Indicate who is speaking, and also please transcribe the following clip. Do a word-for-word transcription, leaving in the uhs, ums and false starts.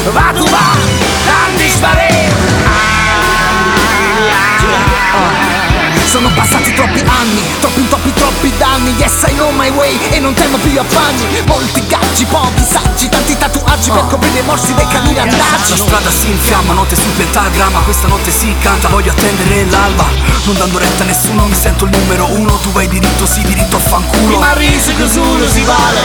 Speaker 1: Va tu va, non disparare.
Speaker 2: Sono passati troppi anni, troppi troppi troppi danni. Yes, I know my way e non temo più gli affanni. Molti gaggi, pochi saggi, tanti tatuaggi per coprire i morsi dei canini andaggi.
Speaker 3: La strada si infiamma, note sul pentagramma. Questa notte si canta, voglio attendere l'alba. Non dando retta a nessuno, mi sento il numero uno. Tu vai diritto, sì, diritto a fanculo.
Speaker 1: Ma riso che solo si vale.